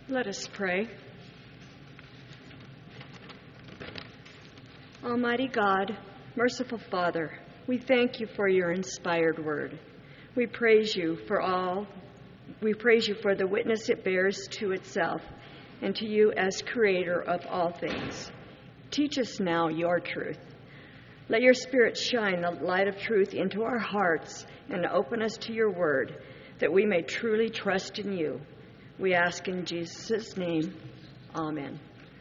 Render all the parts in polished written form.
Let us pray. Almighty God, merciful Father, we thank you for your inspired word. We praise you for the witness it bears to itself and to you as creator of all things. Teach us now your truth. Let your Spirit shine the light of truth into our hearts and open us to your word, that we may truly trust in you. We ask in Jesus' name, amen.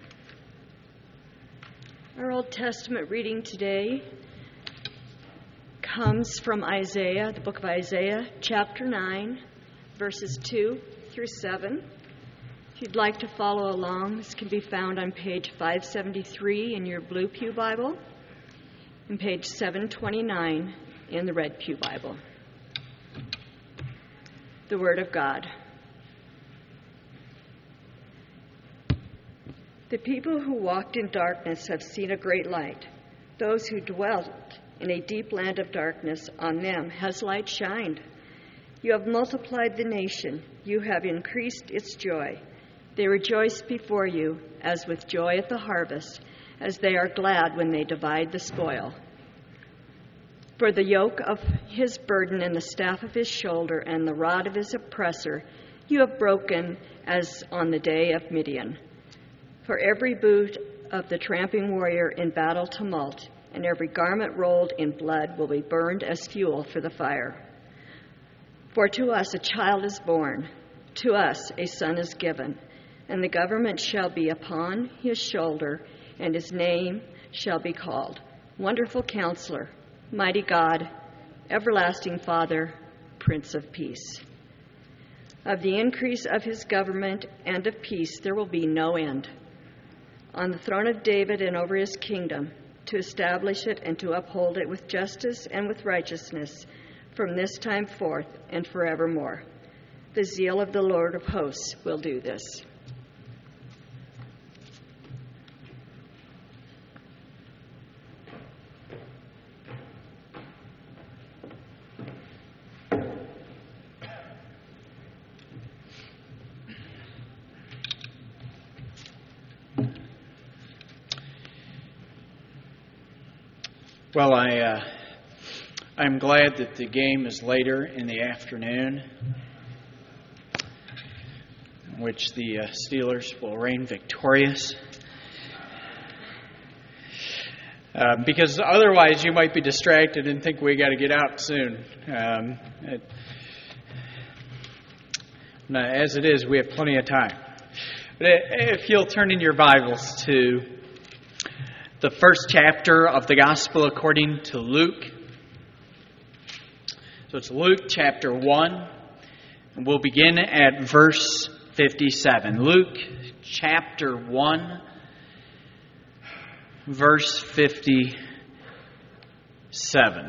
Our Old Testament reading today comes from Isaiah, the book of Isaiah, chapter 9, verses 2 through 7. If you'd like to follow along, this can be found on page 573 in your Blue Pew Bible and page 729 in the Red Pew Bible. The Word of God. The people who walked in darkness have seen a great light. Those who dwelt in a deep land of darkness, on them has light shined. You have multiplied the nation. You have increased its joy. They rejoice before you as with joy at the harvest, as they are glad when they divide the spoil. For the yoke of his burden and the staff of his shoulder and the rod of his oppressor you have broken as on the day of Midian. For every boot of the tramping warrior in battle tumult, and every garment rolled in blood will be burned as fuel for the fire. For to us a child is born, to us a son is given, and the government shall be upon his shoulder, and his name shall be called Wonderful Counselor, Mighty God, Everlasting Father, Prince of Peace. Of the increase of his government and of peace there will be no end. On the throne of David and over his kingdom, to establish it and to uphold it with justice and with righteousness from this time forth and forevermore. The zeal of the Lord of hosts will do this. Well, I'm glad that the game is later in the afternoon, in which the Steelers will reign victorious. Because otherwise you might be distracted and think we got to get out soon. As it is, we have plenty of time. But if you'll turn in your Bibles to the first chapter of the Gospel according to Luke. So it's Luke chapter 1, and we'll begin at verse 57. Luke chapter 1, verse 57.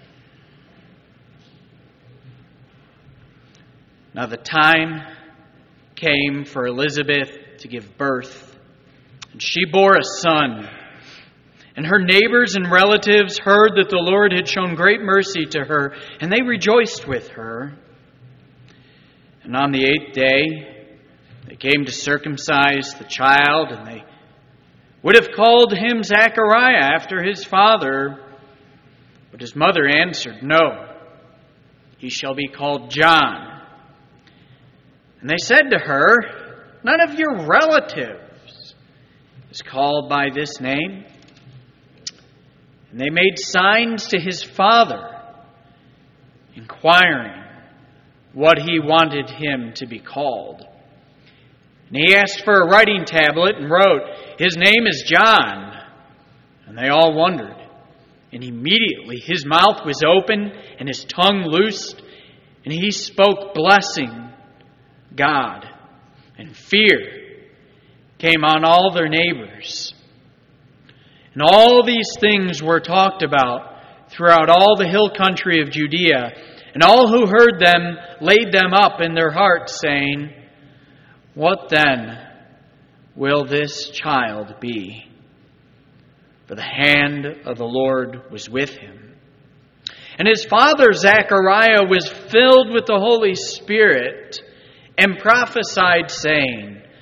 Now the time came for Elizabeth to give birth, and she bore a son. And her neighbors and relatives heard that the Lord had shown great mercy to her, and they rejoiced with her. And on the 8th day, they came to circumcise the child, and they would have called him Zechariah after his father. But his mother answered, "No, he shall be called John." And they said to her, "None of your relatives is called by this name." And they made signs to his father, inquiring what he wanted him to be called. And he asked for a writing tablet and wrote, "His name is John." And they all wondered. And immediately his mouth was open and his tongue loosed, and he spoke, blessing God. And fear came on all their neighbors. And all these things were talked about throughout all the hill country of Judea. And all who heard them laid them up in their hearts, saying, "What then will this child be?" For the hand of the Lord was with him. And his father Zechariah was filled with the Holy Spirit and prophesied, saying,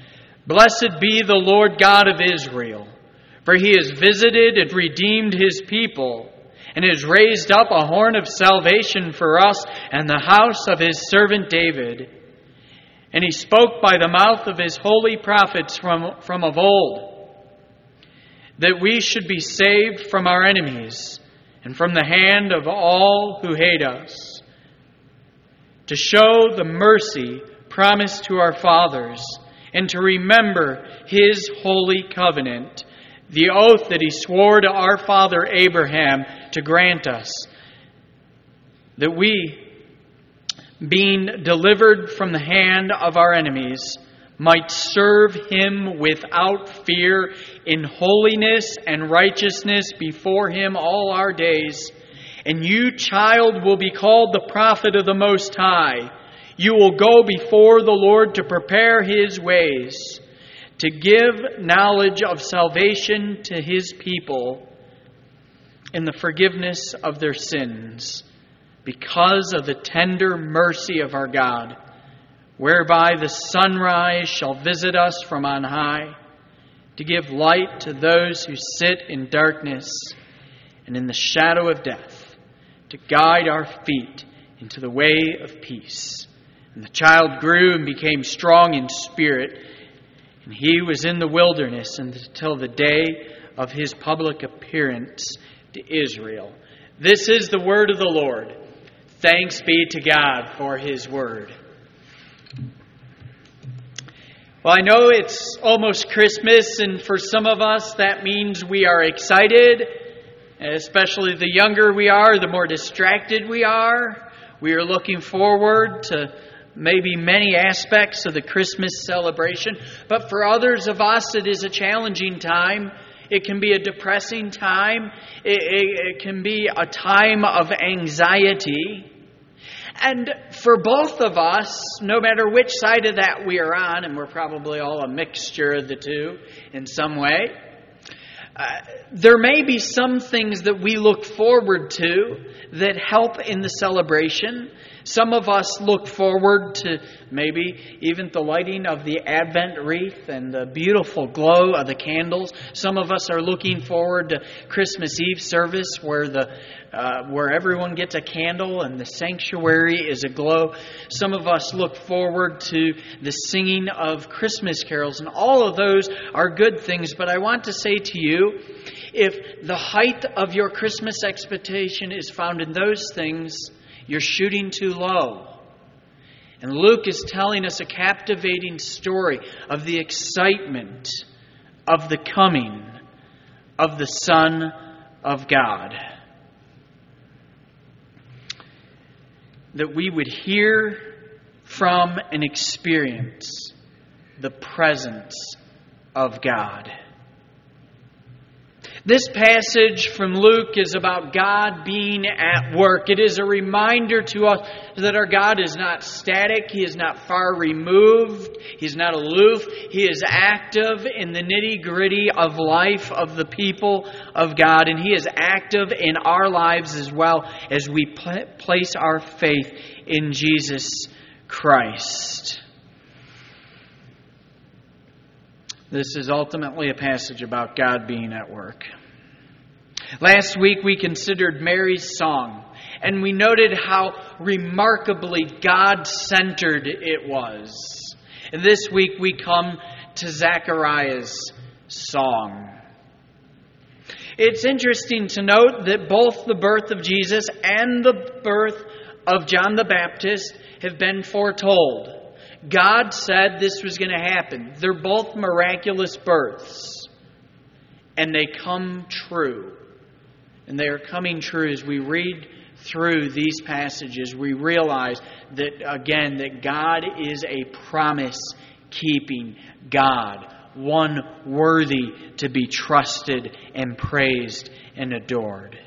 Blessed be the Lord God of Israel, for He has visited and redeemed His people, and has raised up a horn of salvation for us and the house of His servant David. And He spoke by the mouth of His holy prophets from of old, that we should be saved from our enemies and from the hand of all who hate us, to show the mercy promised to our fathers, and to remember His holy covenant, the oath that He swore to our father Abraham to grant us, that we, being delivered from the hand of our enemies, might serve Him without fear in holiness and righteousness before Him all our days. And you, child, will be called the prophet of the Most High. You will go before the Lord to prepare His ways, to give knowledge of salvation to His people in the forgiveness of their sins, because of the tender mercy of our God, whereby the sunrise shall visit us from on high, to give light to those who sit in darkness and in the shadow of death, to guide our feet into the way of peace. And the child grew and became strong in spirit, and he was in the wilderness until the day of His public appearance to Israel. This is the word of the Lord. Thanks be to God for His word. Well, I know it's almost Christmas, and for some of us that means we are excited, especially the younger we are, the more distracted we are. We are looking forward to maybe many aspects of the Christmas celebration. But for others of us, it is a challenging time. It can be a depressing time. It can be a time of anxiety. And for both of us, no matter which side of that we are on, and we're probably all a mixture of the two in some way, there may be some things that we look forward to that help in the celebration. Some of us look forward to maybe even the lighting of the Advent wreath and the beautiful glow of the candles. Some of us are looking forward to Christmas Eve service where everyone gets a candle and the sanctuary is aglow. Some of us look forward to the singing of Christmas carols, and all of those are good things. But I want to say to you, if the height of your Christmas expectation is found in those things, you're shooting too low. And Luke is telling us a captivating story of the excitement of the coming of the Son of God. That we would hear from and experience the presence of God. This passage from Luke is about God being at work. It is a reminder to us that our God is not static. He is not far removed. He's not aloof. He is active in the nitty-gritty of life of the people of God. And He is active in our lives as well as we place our faith in Jesus Christ. This is ultimately a passage about God being at work. Last week we considered Mary's song, and we noted how remarkably God-centered it was. And this week we come to Zechariah's song. It's interesting to note that both the birth of Jesus and the birth of John the Baptist have been foretold. God said this was going to happen. They're both miraculous births. And they come true. And they are coming true as we read through these passages. We realize that, again, that God is a promise-keeping God. One worthy to be trusted and praised and adored.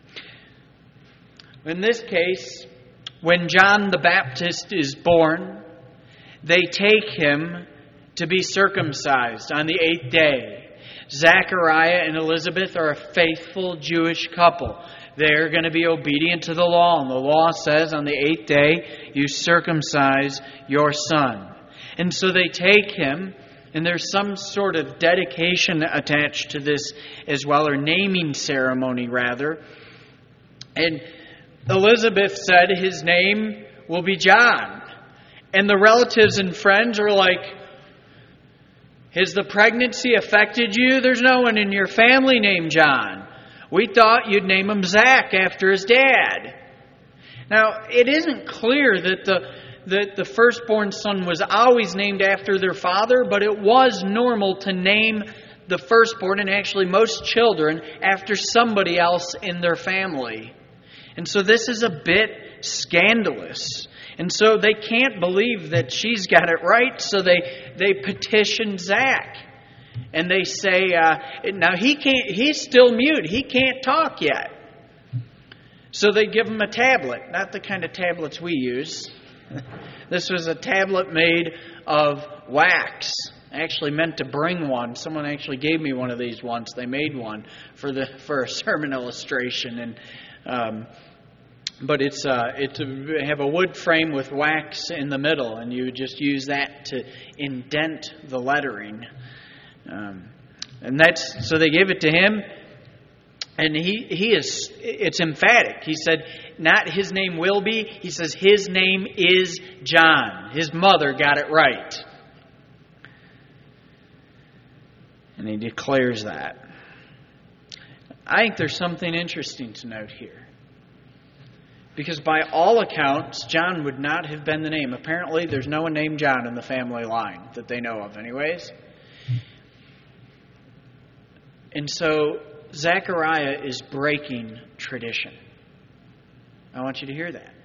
In this case, when John the Baptist is born, they take him to be circumcised on the 8th day. Zechariah and Elizabeth are a faithful Jewish couple. They're going to be obedient to the law. And the law says on the 8th day, you circumcise your son. And so they take him And there's some sort of dedication attached to this as well, or naming ceremony rather. And Elizabeth said his name will be John. And the relatives and friends are like, has the pregnancy affected you? There's no one in your family named John. We thought you'd name him Zach after his dad. Now, it isn't clear that the firstborn son was always named after their father, but it was normal to name the firstborn, and actually most children, after somebody else in their family. And so this is a bit scandalous. And so they can't believe that she's got it right, so they petition Zach. And they say, now he's still mute. He can't talk yet. So they give him a tablet, not the kind of tablets we use. This was a tablet made of wax. I actually meant to bring one. Someone actually gave me one of these once. They made one for a sermon illustration, but it's have a wood frame with wax in the middle, and you would just use that to indent the lettering. So they gave it to him, and it's emphatic. He said, not his name will be, he says his name is John. His mother got it right. And he declares that. I think there's something interesting to note here. Because by all accounts, John would not have been the name. Apparently, there's no one named John in the family line that they know of anyways. And so, Zechariah is breaking tradition. I want you to hear that.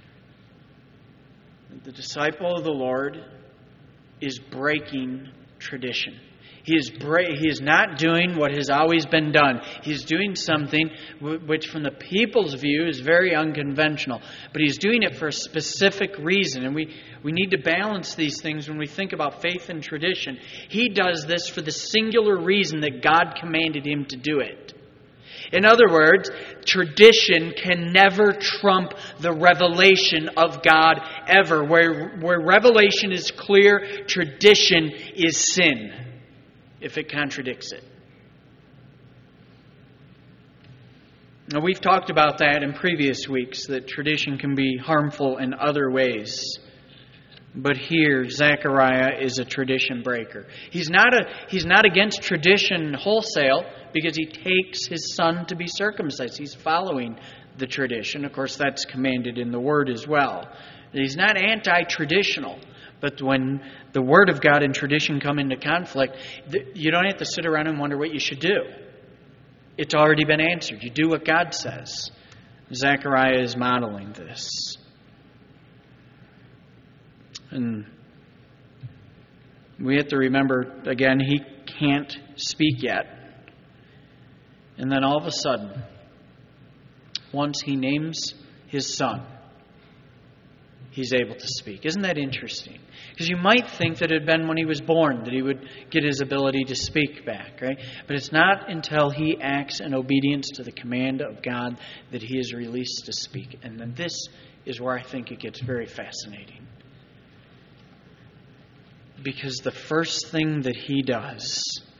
The disciple of the Lord is breaking tradition. He is not doing what has always been done. He's doing something which from the people's view is very unconventional. But he's doing it for a specific reason. And we need to balance these things when we think about faith and tradition. He does this for the singular reason that God commanded him to do it. In other words, tradition can never trump the revelation of God ever. Where revelation is clear, tradition is sin if it contradicts it. Now, we've talked about that in previous weeks, that tradition can be harmful in other ways. But here, Zechariah is a tradition breaker. He's not against tradition wholesale because he takes his son to be circumcised. He's following the tradition. Of course, that's commanded in the Word as well. He's not anti-traditional. But when the Word of God and tradition come into conflict, you don't have to sit around and wonder what you should do. It's already been answered. You do what God says. Zechariah is modeling this. And we have to remember, again, he can't speak yet. And then all of a sudden, once he names his son, he's able to speak. Isn't that interesting? Because you might think that it had been when he was born that he would get his ability to speak back, right? But it's not until he acts in obedience to the command of God that he is released to speak. And then this is where I think it gets very fascinating. Because the first thing that he does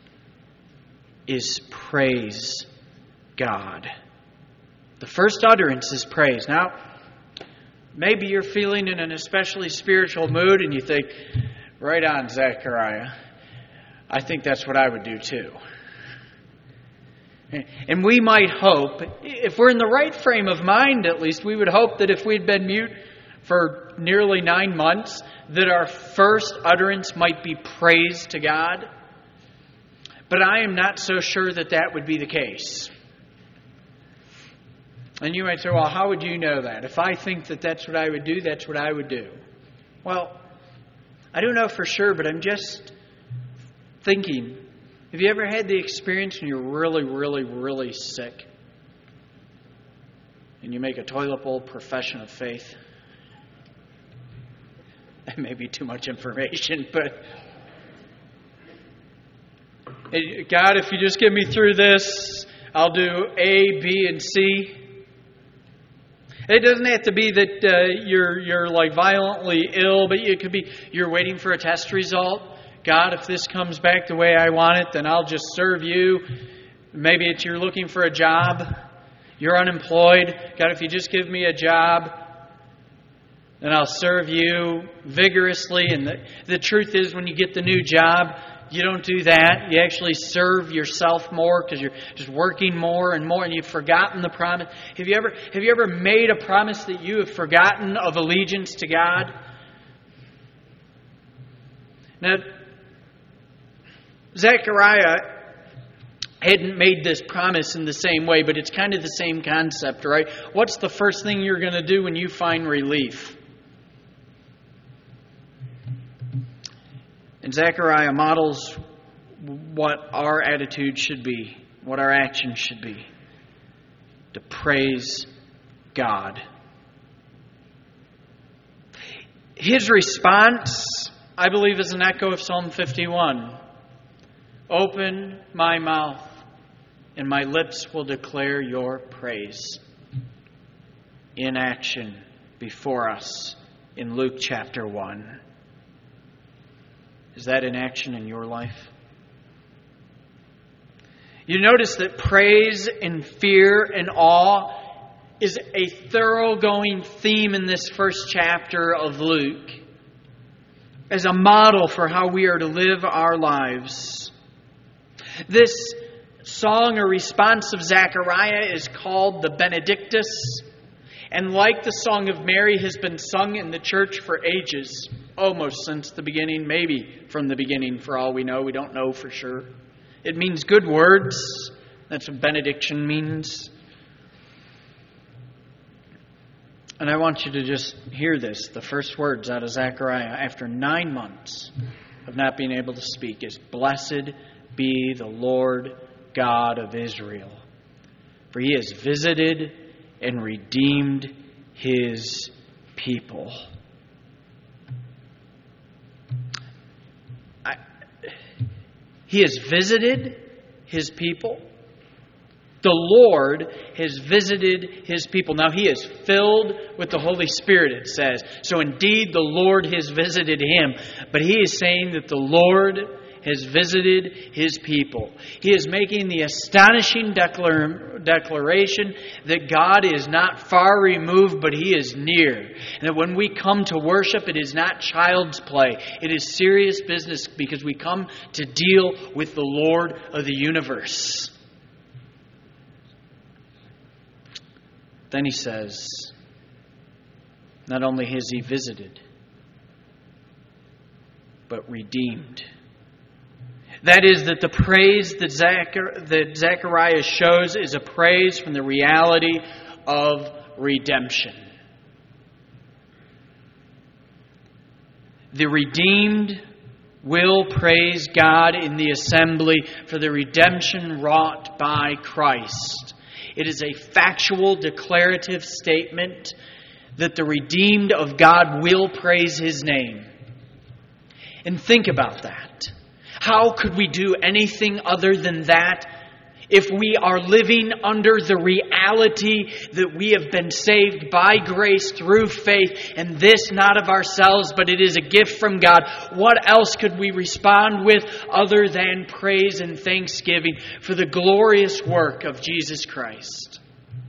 is praise God. The first utterance is praise. Now, maybe you're feeling in an especially spiritual mood and you think, right on, Zechariah. I think that's what I would do too. And we might hope, if we're in the right frame of mind at least, we would hope that if we'd been mute for nearly 9 months, that our first utterance might be praise to God. But I am not so sure that that would be the case. And you might say, well, how would you know that? If I think that that's what I would do, that's what I would do. Well, I don't know for sure, but I'm just thinking, have you ever had the experience when you're really, really, really sick and you make a toilet bowl profession of faith? That may be too much information, but God, if you just get me through this, I'll do A, B, and C. It doesn't have to be that you're like violently ill, but it could be you're waiting for a test result. God, if this comes back the way I want it, then I'll just serve you. Maybe it's you're looking for a job. You're unemployed. God, if you just give me a job, then I'll serve you vigorously. And the truth is, when you get the new job, you don't do that. You actually serve yourself more because you're just working more and more, and you've forgotten the promise. Have you ever made a promise that you have forgotten of allegiance to God? Now, Zechariah hadn't made this promise in the same way, but it's kind of the same concept, right? What's the first thing you're going to do when you find relief? And Zechariah models what our attitude should be, what our action should be. To praise God. His response, I believe, is an echo of Psalm 51. Open my mouth, and my lips will declare your praise. In action before us in Luke chapter 1. Is that in action in your life? You notice that praise and fear and awe is a thoroughgoing theme in this first chapter of Luke as a model for how we are to live our lives. This song or response of Zechariah is called the Benedictus, and like the Song of Mary, has been sung in the church for ages, almost since the beginning, maybe from the beginning for all we know. We don't know for sure. It means good words. That's what benediction means. And I want you to just hear this. The first words out of Zechariah after 9 months of not being able to speak is, "Blessed be the Lord God of Israel, for He has visited and redeemed His people." He has visited His people. The Lord has visited His people. Now, He is filled with the Holy Spirit, it says. So indeed, the Lord has visited Him. But He is saying that the Lord has visited His people. He is making the astonishing declaration that God is not far removed, but He is near. And that when we come to worship, it is not child's play. It is serious business because we come to deal with the Lord of the universe. Then he says, not only has He visited, but redeemed. That is, that the praise that Zechariah shows is a praise from the reality of redemption. The redeemed will praise God in the assembly for the redemption wrought by Christ. It is a factual, declarative statement that the redeemed of God will praise His name. And think about that. How could we do anything other than that if we are living under the reality that we have been saved by grace through faith, and this not of ourselves, but it is a gift from God? What else could we respond with other than praise and thanksgiving for the glorious work of Jesus Christ?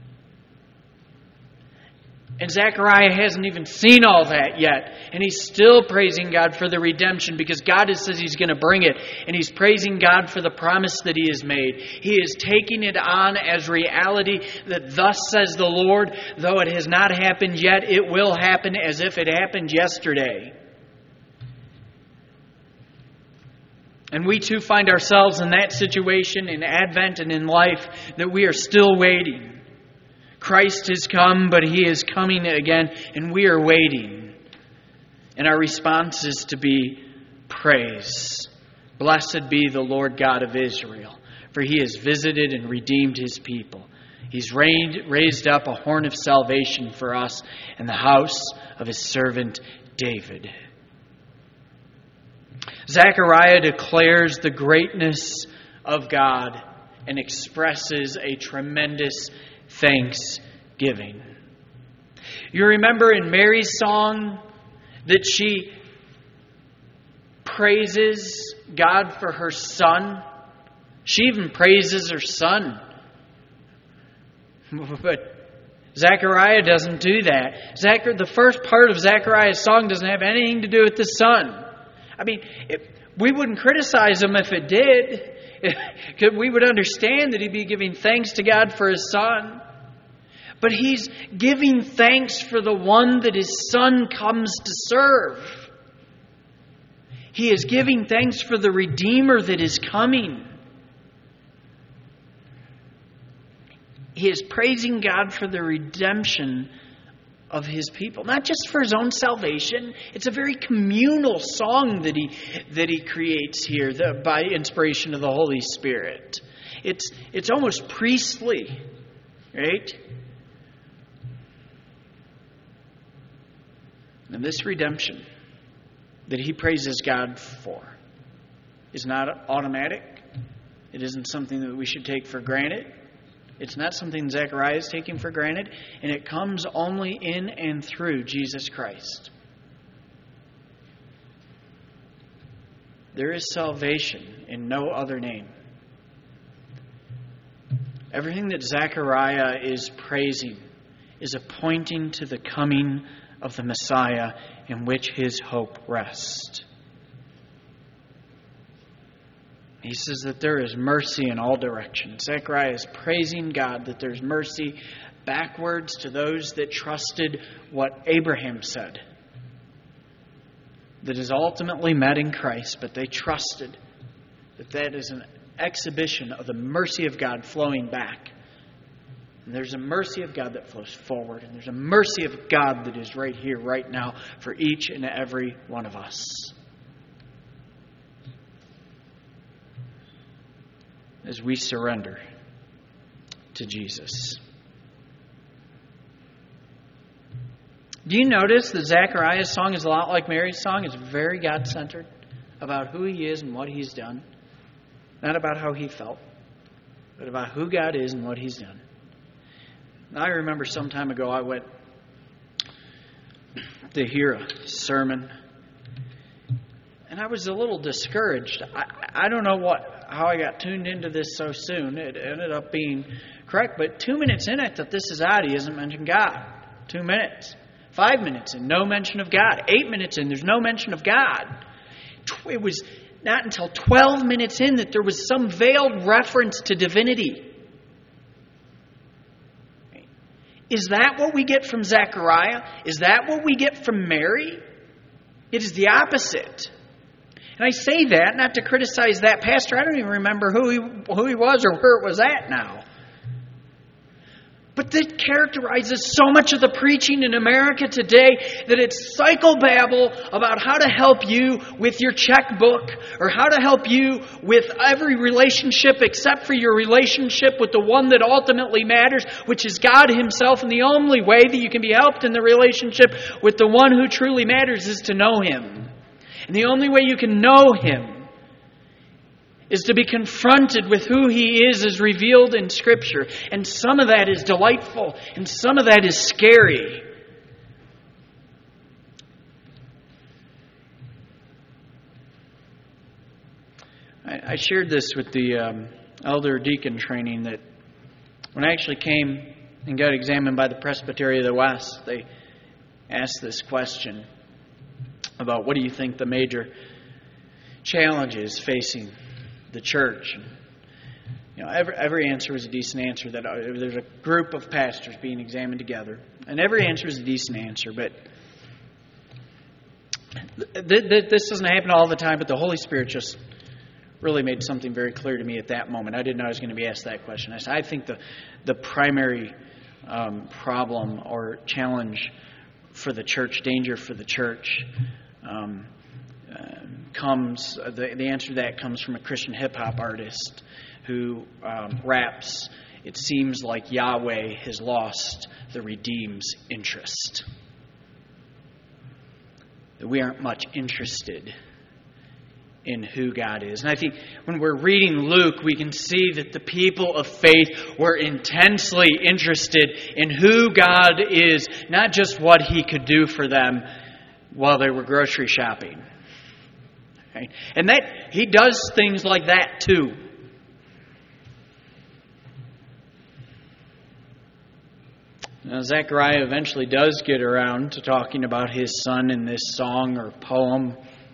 And Zechariah hasn't even seen all that yet. And he's still praising God for the redemption because God says He's going to bring it. And he's praising God for the promise that He has made. He is taking it on as reality that thus says the Lord, though it has not happened yet, it will happen as if it happened yesterday. And we too find ourselves in that situation in Advent and in life, that we are still waiting. Christ has come, but He is coming again, and we are waiting. And our response is to be praise. Blessed be the Lord God of Israel, for He has visited and redeemed His people. He's raised up a horn of salvation for us in the house of His servant David. Zechariah declares the greatness of God and expresses a tremendous thanksgiving. You remember in Mary's song that she praises God for her son. She even praises her son. But Zechariah doesn't do that. The first part of Zechariah's song doesn't have anything to do with the son. I mean, we wouldn't criticize him if it did. We would understand that he'd be giving thanks to God for his son. But he's giving thanks for the one that his son comes to serve. He is giving thanks for the Redeemer that is coming. He is praising God for the redemption of His people. Not just for His own salvation. It's a very communal song that he creates here by inspiration of the Holy Spirit. It's almost priestly, right? And this redemption that he praises God for is not automatic. It isn't something that we should take for granted. It's not something Zechariah is taking for granted. And it comes only in and through Jesus Christ. There is salvation in no other name. Everything that Zechariah is praising is a pointing to the coming of the Messiah in which his hope rests. He says that there is mercy in all directions. Zechariah is praising God that there's mercy backwards to those that trusted what Abraham said. That is ultimately met in Christ, but they trusted that is an exhibition of the mercy of God flowing back. And there's a mercy of God that flows forward. And there's a mercy of God that is right here, right now, for each and every one of us. As we surrender to Jesus. Do you notice that Zechariah's song is a lot like Mary's song? It's very God-centered about who He is and what He's done. Not about how he felt, but about who God is and what He's done. I remember some time ago I went to hear a sermon, and I was a little discouraged. I don't know how I got tuned into this so soon. It ended up being correct, but 2 minutes in, I thought, this is odd. He hasn't mentioned God. 2 minutes. 5 minutes in, no mention of God. 8 minutes in, there's no mention of God. It was not until 12 minutes in that there was some veiled reference to divinity. Is that what we get from Zechariah? Is that what we get from Mary? It is the opposite. And I say that not to criticize that pastor. I don't even remember who he was or where it was at now. But that characterizes so much of the preaching in America today that it's psychobabble about how to help you with your checkbook or how to help you with every relationship except for your relationship with the one that ultimately matters, which is God Himself. And the only way that you can be helped in the relationship with the one who truly matters is to know Him. And the only way you can know Him is to be confronted with who He is as revealed in Scripture. And some of that is delightful, and some of that is scary. I shared this with the elder deacon training that when I actually came and got examined by the Presbytery of the West, they asked this question about what do you think the major challenges facing the church. You know, every answer was a decent answer. That there's a group of pastors being examined together, and every answer is a decent answer. But this doesn't happen all the time. But the Holy Spirit just really made something very clear to me at that moment. I didn't know I was going to be asked that question. I said, I think the primary problem or challenge for the church, danger for the church, the answer to that comes from a Christian hip-hop artist who raps, "It seems like Yahweh has lost the redeem's interest." That we aren't much interested in who God is. And I think when we're reading Luke, we can see that the people of faith were intensely interested in who God is, not just what He could do for them while they were grocery shopping. Right? And that he does things like that too. Now, Zechariah eventually does get around to talking about his son in this song or poem.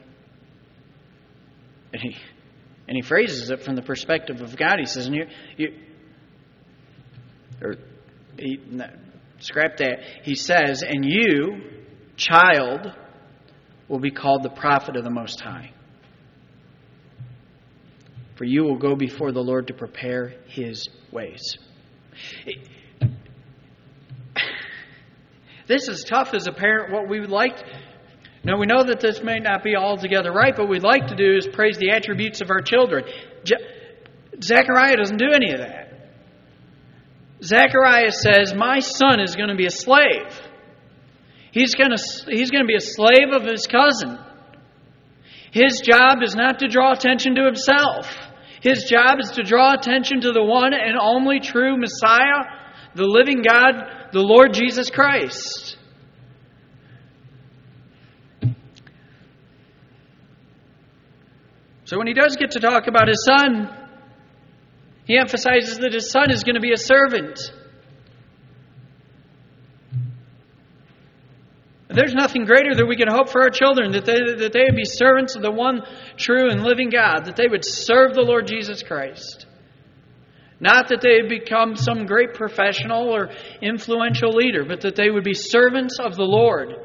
And he phrases it from the perspective of God. He says, scrap that. He says, and you, child, will be called the prophet of the Most High. For you will go before the Lord to prepare His ways. This is tough as a parent. What we would like... Now, we know that this may not be altogether right, but what we'd like to do is praise the attributes of our children. Zechariah doesn't do any of that. Zechariah says, my son is going to be a slave. He's going to be a slave of his cousin. His job is not to draw attention to himself. His job is to draw attention to the one and only true Messiah, the living God, the Lord Jesus Christ. So when he does get to talk about his son, he emphasizes that his son is going to be a servant. There's nothing greater that we can hope for our children, that they would be servants of the one true and living God, that they would serve the Lord Jesus Christ. Not that they would become some great professional or influential leader, but that they would be servants of the Lord.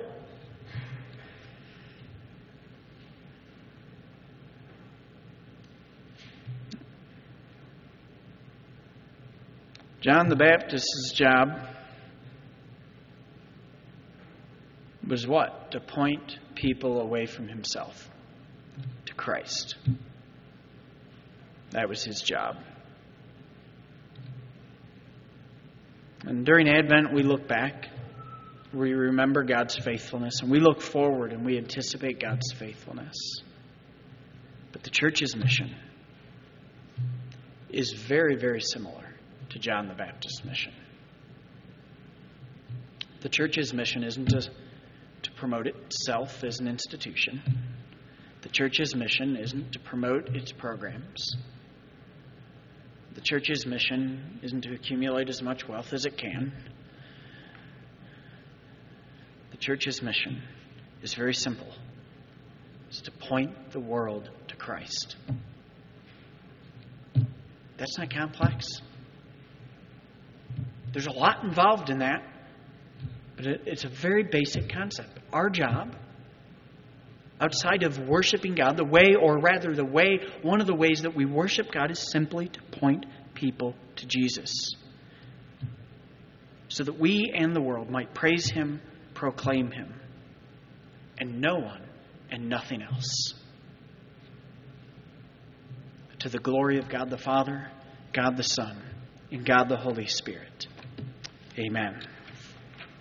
John the Baptist's job was what? To point people away from himself to Christ. That was his job. And during Advent, we look back, we remember God's faithfulness, and we look forward and we anticipate God's faithfulness. But the church's mission is very, very similar to John the Baptist's mission. The church's mission isn't to promote itself as an institution. The church's mission isn't to promote its programs. The church's mission isn't to accumulate as much wealth as it can. The church's mission is very simple. It's to point the world to Christ. That's not complex. There's a lot involved in that, but it's a very basic concept. Our job, outside of worshiping God, one of the ways that we worship God is simply to point people to Jesus, so that we and the world might praise Him, proclaim Him, and no one and nothing else. To the glory of God the Father, God the Son, and God the Holy Spirit. Amen.